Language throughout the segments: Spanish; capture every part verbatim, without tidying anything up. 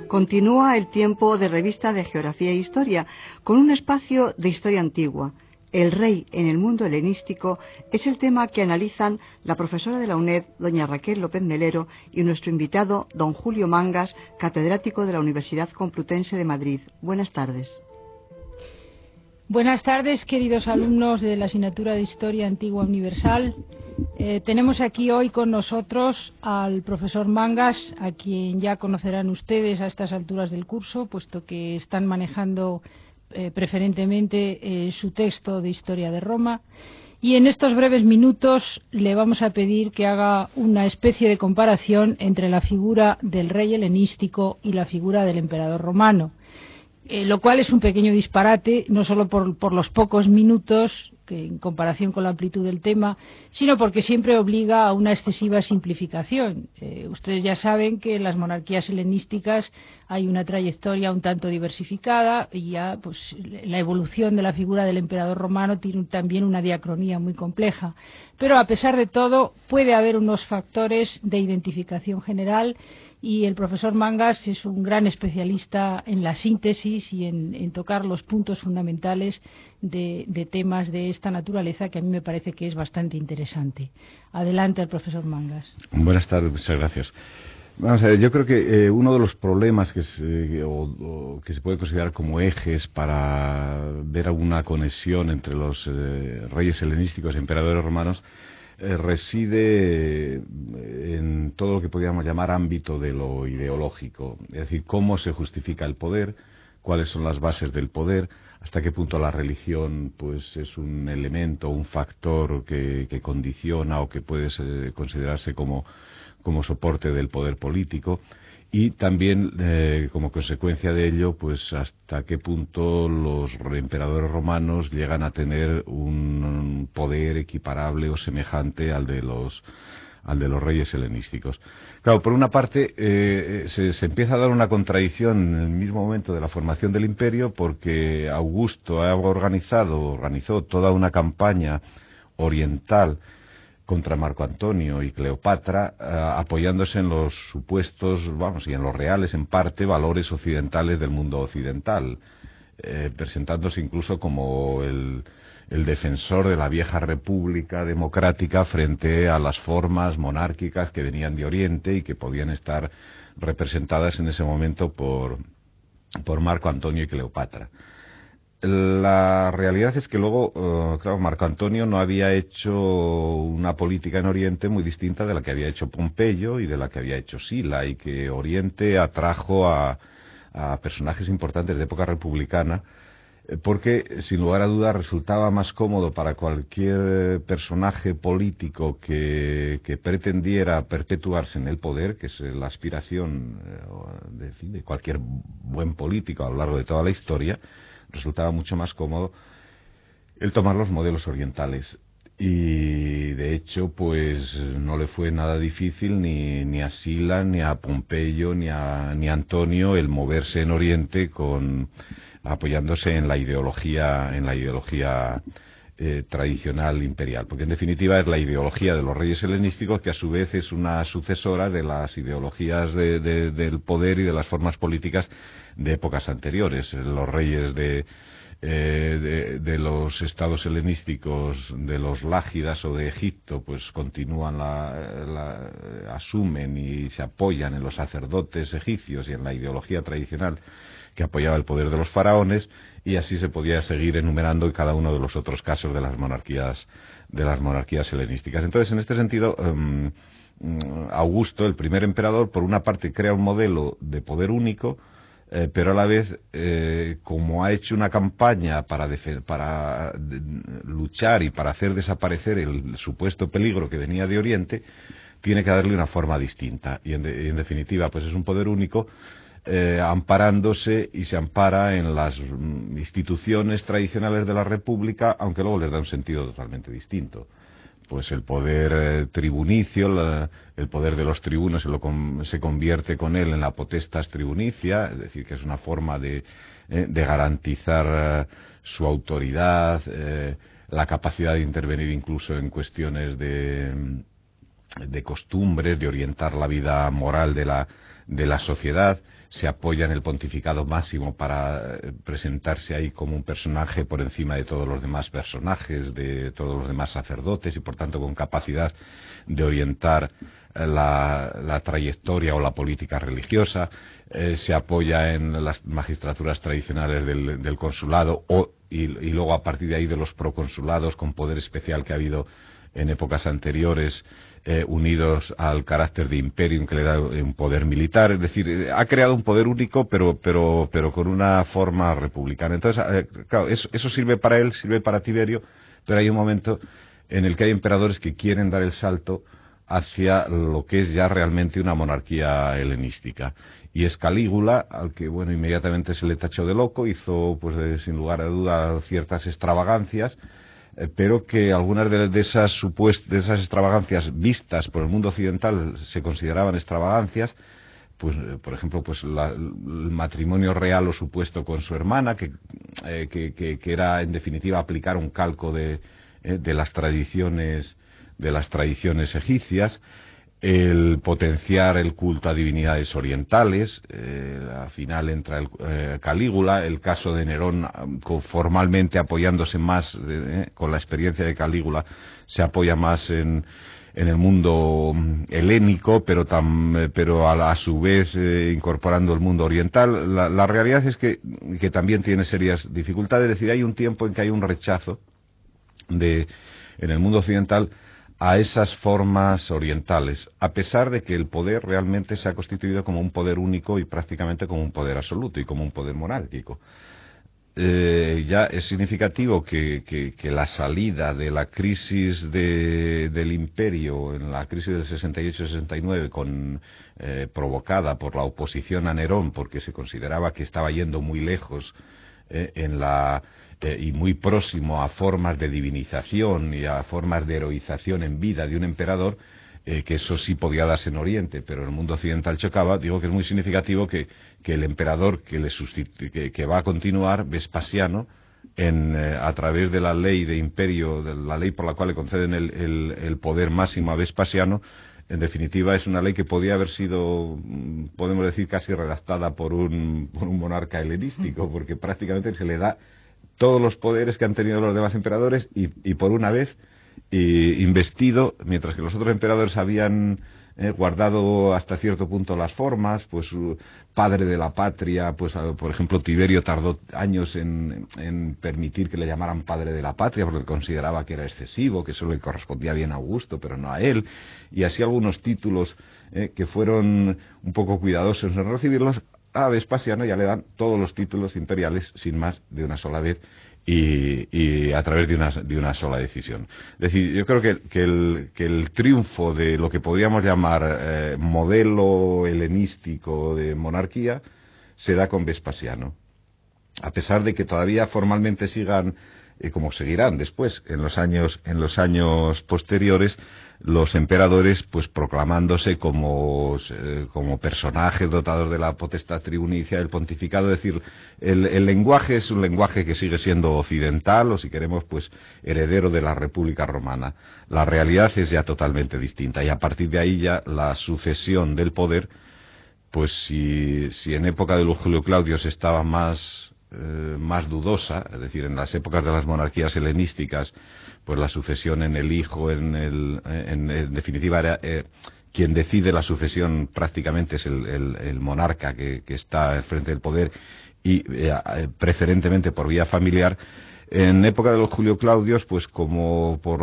Continúa el tiempo de revista de Geografía e Historia, con un espacio de historia antigua. El rey en el mundo helenístico es el tema que analizan la profesora de la UNED, doña Raquel López Melero, y nuestro invitado, don Julio Mangas, catedrático de la Universidad Complutense de Madrid. Buenas tardes. Buenas tardes, queridos alumnos de la asignatura de Historia Antigua Universal. Eh, tenemos aquí hoy con nosotros al profesor Mangas, a quien ya conocerán ustedes a estas alturas del curso, puesto que están manejando eh, preferentemente eh, su texto de Historia de Roma. Y en estos breves minutos le vamos a pedir que haga una especie de comparación entre la figura del rey helenístico y la figura del emperador romano. Eh, lo cual es un pequeño disparate, no solo por, por los pocos minutos, que en comparación con la amplitud del tema, sino porque siempre obliga a una excesiva simplificación. Eh, ustedes ya saben que en las monarquías helenísticas hay una trayectoria un tanto diversificada y ya pues, la evolución de la figura del emperador romano tiene también una diacronía muy compleja. Pero a pesar de todo puede haber unos factores de identificación general, y el profesor Mangas es un gran especialista en la síntesis y en, en tocar los puntos fundamentales de, de temas de esta naturaleza, que a mí me parece que es bastante interesante. Adelante, el profesor Mangas. Buenas tardes, muchas gracias. Vamos a ver, yo creo que eh, uno de los problemas que se, o, o que se puede considerar como ejes para ver alguna conexión entre los eh, reyes helenísticos y emperadores romanos Eh, reside en todo lo que podríamos llamar ámbito de lo ideológico, es decir, cómo se justifica el poder, cuáles son las bases del poder, hasta qué punto la religión pues es un elemento, un factor que, que condiciona o que puede ser, considerarse como, como soporte del poder político. Y también, eh, como consecuencia de ello, pues hasta qué punto los emperadores romanos llegan a tener un poder equiparable o semejante al de los al de los reyes helenísticos. Claro, por una parte, eh, se, se empieza a dar una contradicción en el mismo momento de la formación del imperio, porque Augusto ha organizado, organizó toda una campaña oriental contra Marco Antonio y Cleopatra, eh, apoyándose en los supuestos, vamos, y en los reales, en parte, valores occidentales del mundo occidental, eh, presentándose incluso como el, el defensor de la vieja república democrática frente a las formas monárquicas que venían de Oriente y que podían estar representadas en ese momento por, por Marco Antonio y Cleopatra. La realidad es que luego, uh, claro, Marco Antonio no había hecho una política en Oriente muy distinta de la que había hecho Pompeyo y de la que había hecho Sila, y que Oriente atrajo a, a personajes importantes de época republicana, porque sin lugar a dudas resultaba más cómodo para cualquier personaje político que, que pretendiera perpetuarse en el poder, que es la aspiración de, de cualquier buen político a lo largo de toda la historia. Resultaba mucho más cómodo el tomar los modelos orientales. Y de hecho, pues no le fue nada difícil ni, ni a Sila, ni a Pompeyo, ni a, ni a Antonio el moverse en Oriente con, apoyándose en la ideología, en la ideología eh, tradicional imperial. Porque en definitiva es la ideología de los reyes helenísticos, que a su vez es una sucesora de las ideologías de, de, del poder y de las formas políticas de épocas anteriores. Los reyes de, eh, de, de los estados helenísticos, de los lágidas o de Egipto, pues continúan, la, la, asumen y se apoyan en los sacerdotes egipcios y en la ideología tradicional que apoyaba el poder de los faraones, y así se podía seguir enumerando cada uno de los otros casos de las monarquías, de las monarquías helenísticas. Entonces, en este sentido, um, Augusto, el primer emperador, por una parte crea un modelo de poder único, Eh, pero a la vez, eh, como ha hecho una campaña para, para de, luchar y para hacer desaparecer el supuesto peligro que venía de Oriente, tiene que darle una forma distinta. Y en, de, en definitiva, pues es un poder único, eh, amparándose y se ampara en las instituciones tradicionales de la República, aunque luego les da un sentido totalmente distinto. Pues el poder eh, tribunicio, la, el poder de los tribunos se, lo con, se convierte con él en la potestas tribunicia, es decir, que es una forma de, eh, de garantizar eh, su autoridad, eh, la capacidad de intervenir incluso en cuestiones de, de costumbres, de orientar la vida moral de la, de la sociedad. Se apoya en el pontificado máximo para presentarse ahí como un personaje por encima de todos los demás personajes, de todos los demás sacerdotes, y por tanto con capacidad de orientar la, la trayectoria o la política religiosa. Eh, se apoya en las magistraturas tradicionales del, del consulado o, y, y luego a partir de ahí de los proconsulados con poder especial que ha habido en épocas anteriores, eh, unidos al carácter de imperium que le da un poder militar. Es decir, ha creado un poder único, pero pero pero con una forma republicana. Entonces, eh, claro, eso, eso sirve para él, sirve para Tiberio, pero hay un momento en el que hay emperadores que quieren dar el salto hacia lo que es ya realmente una monarquía helenística. Y es Calígula, al que, bueno, inmediatamente se le tachó de loco, hizo, pues, de, sin lugar a duda, ciertas extravagancias, pero que algunas de, de esas supuestas, de esas extravagancias vistas por el mundo occidental se consideraban extravagancias. Pues, por ejemplo, pues la, el matrimonio real o supuesto con su hermana, que, eh, que, que, que era en definitiva aplicar un calco de, eh, de las tradiciones, de las tradiciones egipcias. El potenciar el culto a divinidades orientales. Eh, al final entra el, eh, Calígula, el caso de Nerón, con, formalmente apoyándose más de, eh, con la experiencia de Calígula, se apoya más en, en el mundo helénico, pero, tam, pero a, a su vez eh, incorporando el mundo oriental. La, la realidad es que, que también tiene serias dificultades. Es decir, hay un tiempo en que hay un rechazo de, en el mundo occidental a esas formas orientales, a pesar de que el poder realmente se ha constituido como un poder único y prácticamente como un poder absoluto y como un poder monárquico. Eh, ya es significativo que, que, que la salida de la crisis de, del imperio, en la crisis del sesenta y ocho sesenta y nueve, con, eh, provocada por la oposición a Nerón, porque se consideraba que estaba yendo muy lejos eh, en la Eh, y muy próximo a formas de divinización y a formas de heroización en vida de un emperador, eh, que eso sí podía darse en Oriente, pero en el mundo occidental chocaba. Digo que es muy significativo que, que el emperador que, le que, que va a continuar, Vespasiano, en, eh, a través de la ley de imperio, de la ley por la cual le conceden el, el, el poder máximo a Vespasiano, en definitiva es una ley que podía haber sido, podemos decir, casi redactada por un, por un monarca helenístico, porque prácticamente se le da todos los poderes que han tenido los demás emperadores y, y por una vez y, investido, mientras que los otros emperadores habían eh, guardado hasta cierto punto las formas, pues uh, padre de la patria, pues uh, por ejemplo Tiberio tardó años en, en permitir que le llamaran padre de la patria porque consideraba que era excesivo, que eso le correspondía bien a Augusto pero no a él, y así algunos títulos eh, que fueron un poco cuidadosos en recibirlos. A Vespasiano ya le dan todos los títulos imperiales sin más de una sola vez y, y a través de una, de una sola decisión. Es decir, yo creo que, que, el, que el triunfo de lo que podríamos llamar eh, modelo helenístico de monarquía se da con Vespasiano, a pesar de que todavía formalmente sigan, eh, como seguirán después en los años en los años posteriores, los emperadores pues proclamándose como, eh, como personajes dotados de la potestad tribunicia del pontificado. Es decir, el, el lenguaje es un lenguaje que sigue siendo occidental, o si queremos, pues heredero de la República Romana. La realidad es ya totalmente distinta, y a partir de ahí ya la sucesión del poder, pues si, si en época de los Julio Claudios estaba más, eh, más dudosa, es decir, en las épocas de las monarquías helenísticas, pues la sucesión en el hijo, en, el, en, en definitiva, era, eh, quien decide la sucesión prácticamente es el, el, el monarca que, que está al frente del poder, y eh, preferentemente por vía familiar. En época de los Julio Claudios, pues como por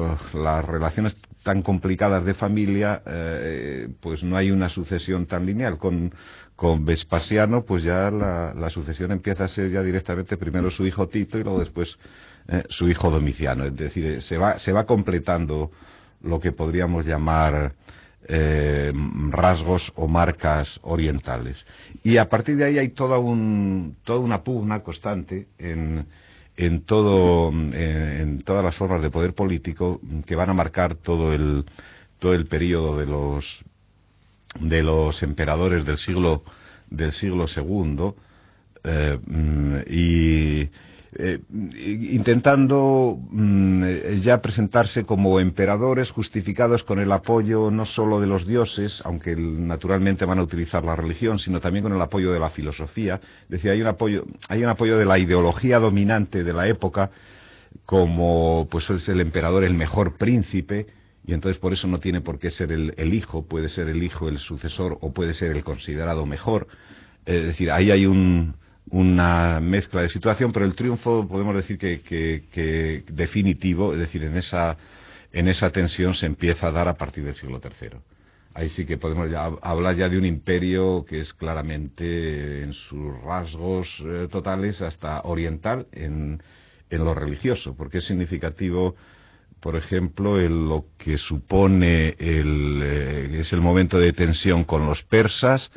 las relaciones tan complicadas de familia, eh, pues no hay una sucesión tan lineal. Con, con Vespasiano, pues ya la, la sucesión empieza a ser ya directamente primero su hijo Tito y luego después eh, su hijo Domiciano. Es decir, se va, se va completando lo que podríamos llamar eh, rasgos o marcas orientales. Y a partir de ahí hay toda, un, toda una pugna constante en... en todo en, en todas las formas de poder político que van a marcar todo el todo el periodo de los de los emperadores del siglo del siglo segundo, eh, y eh, intentando mm, ya presentarse como emperadores justificados con el apoyo no solo de los dioses, aunque naturalmente van a utilizar la religión, sino también con el apoyo de la filosofía. Es decir, hay un apoyo, hay un apoyo de la ideología dominante de la época, como pues es el emperador el mejor príncipe, y entonces por eso no tiene por qué ser el, el hijo, puede ser el hijo el sucesor o puede ser el considerado mejor. Es decir, ahí hay un, una mezcla de situación, pero el triunfo podemos decir que, que, que definitivo, es decir, en esa, en esa tensión se empieza a dar a partir del siglo tercero. Ahí sí que podemos ya hablar ya de un imperio que es claramente en sus rasgos eh, totales hasta oriental en, en lo religioso, porque es significativo, por ejemplo, en lo que supone el, eh, es el momento de tensión con los persas,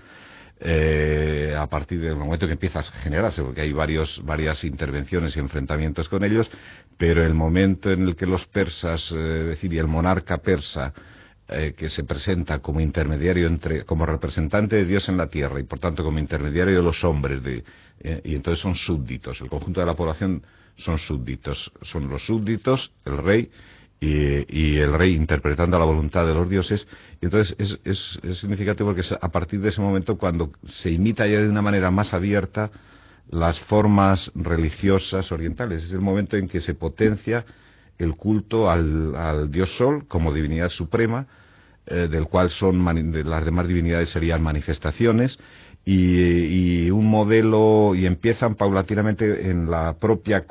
eh, a partir del momento que empieza a generarse, porque hay varios, varias intervenciones y enfrentamientos con ellos, pero el momento en el que los persas, eh, es decir, y el monarca persa, eh, que se presenta como intermediario entre, como representante de Dios en la tierra y por tanto como intermediario de los hombres, de, eh, y entonces son súbditos, el conjunto de la población son súbditos, son los súbditos, el rey, Y, y el rey interpretando la voluntad de los dioses, y entonces es, es, es significativo porque es a partir de ese momento cuando se imita ya de una manera más abierta las formas religiosas orientales. Es el momento en que se potencia el culto al, al dios Sol como divinidad suprema, eh, del cual son mani- de las demás divinidades serían manifestaciones, y, y un modelo, y empiezan paulatinamente en la propia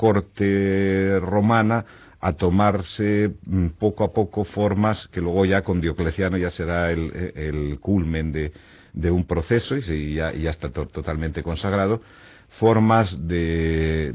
corte romana a tomarse mm, poco a poco formas que luego ya con Diocleciano ya será el, el culmen de, de un proceso y, se, y ya, y ya está to totalmente consagrado, formas de,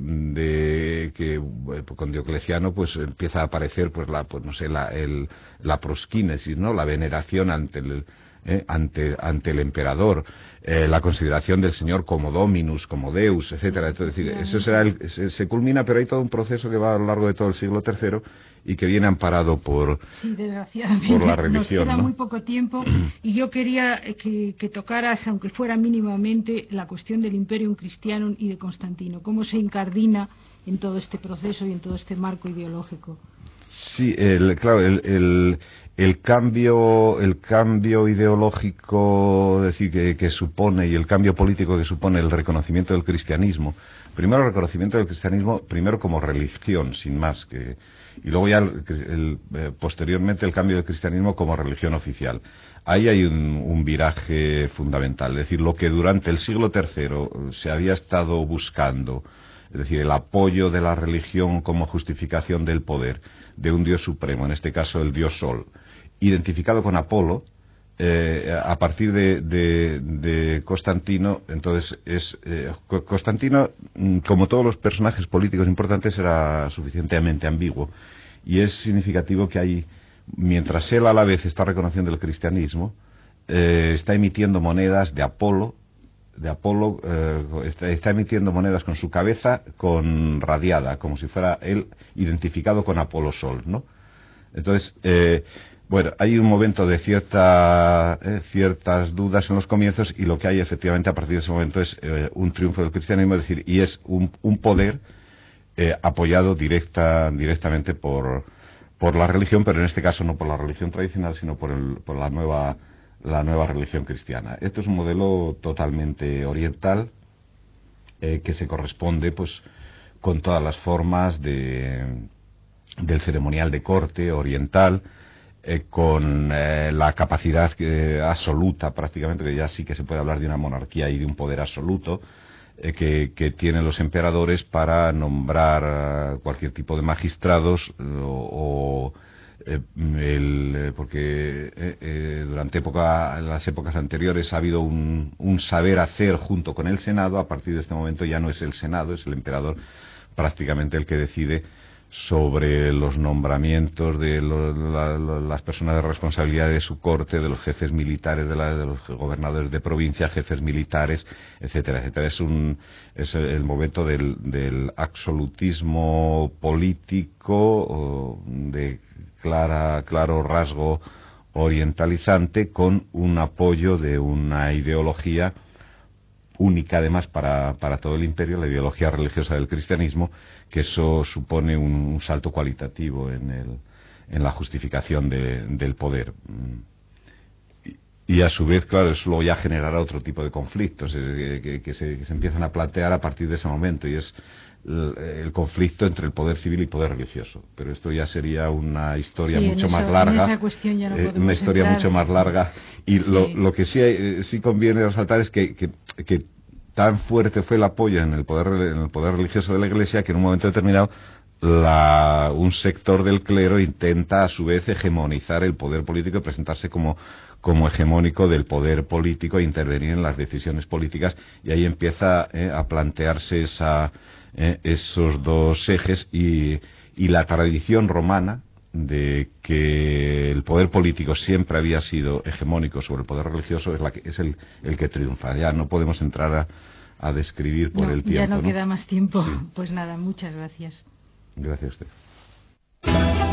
de que bueno, con Diocleciano pues empieza a aparecer pues la pues no sé la el, la prosquínesis, ¿no? La veneración ante el Eh, ante, ante el emperador, eh, la consideración del Señor como Dominus, como Deus, etcétera. Es decir, eso será el, se, se culmina, pero hay todo un proceso que va a lo largo de todo el siglo tercero y que viene amparado por, sí, desgraciadamente, por la religión. Nos queda ¿no? muy poco tiempo y yo quería que, que tocaras, aunque fuera mínimamente, la cuestión del Imperium Christianum y de Constantino. ¿Cómo se incardina en todo este proceso y en todo este marco ideológico? Sí, el, claro, el, el, el cambio, el cambio ideológico, es decir, que, que supone y el cambio político que supone el reconocimiento del cristianismo. Primero el reconocimiento del cristianismo, primero como religión, sin más que, y luego ya el, el, eh, posteriormente el cambio del cristianismo como religión oficial. Ahí hay un, un viraje fundamental, es decir, lo que durante el siglo tercero se había estado buscando, es decir, el apoyo de la religión como justificación del poder de un dios supremo, en este caso el dios Sol, identificado con Apolo, eh, a partir de, de, de Constantino, entonces es eh, Constantino, como todos los personajes políticos importantes, era suficientemente ambiguo, y es significativo que hay, mientras él a la vez está reconociendo el cristianismo, eh, está emitiendo monedas de Apolo, de Apolo, eh, está, está emitiendo monedas con su cabeza con radiada, como si fuera él identificado con Apolo Sol, ¿no? Entonces, eh, bueno, hay un momento de cierta, eh, ciertas dudas en los comienzos, y lo que hay efectivamente a partir de ese momento es eh, un triunfo del cristianismo, es decir, y es un, un poder eh, apoyado directa, directamente por, por la religión, pero en este caso no por la religión tradicional, sino por, el, por la nueva la nueva religión cristiana. Esto es un modelo totalmente oriental, eh, que se corresponde pues con todas las formas de, del ceremonial de corte oriental, eh, con eh, la capacidad eh, absoluta prácticamente, que ya sí que se puede hablar de una monarquía y de un poder absoluto, eh, que, que tienen los emperadores para nombrar uh, cualquier tipo de magistrados eh, o, o Eh, el, eh, porque eh, eh, durante época, las épocas anteriores ha habido un, un saber hacer junto con el Senado. A partir de este momento ya no es el Senado, es el emperador prácticamente el que decide sobre los nombramientos de lo, la, la, las personas de responsabilidad de su corte, de los jefes militares, de, la, de los gobernadores de provincia, jefes militares, etcétera, etcétera. Es un es el momento del, del absolutismo político de clara claro rasgo orientalizante, con un apoyo de una ideología única además para, para todo el imperio, la ideología religiosa del cristianismo, que eso supone un, un salto cualitativo en, el, en la justificación de, del poder. Y a su vez, claro, eso luego ya generará otro tipo de conflictos eh, que, que, se, que se empiezan a plantear a partir de ese momento, y es el, el conflicto entre el poder civil y poder religioso. Pero esto ya sería una historia sí, mucho eso, más larga, en esa cuestión ya no eh, una historia entrar. mucho más larga. Y sí. lo, lo que sí, hay, sí conviene resaltar es que, que, que tan fuerte fue el apoyo en el poder, en el poder religioso de la Iglesia que en un momento determinado La, un sector del clero intenta a su vez hegemonizar el poder político y presentarse como, como hegemónico del poder político e intervenir en las decisiones políticas, y ahí empieza eh, a plantearse esa, eh, esos dos ejes, y, y la tradición romana de que el poder político siempre había sido hegemónico sobre el poder religioso es, la que, es el, el que triunfa. Ya no podemos entrar a, a describir por no, el tiempo. Ya no, ¿no? queda más tiempo. Sí. Pues nada, muchas gracias. Gracias a usted.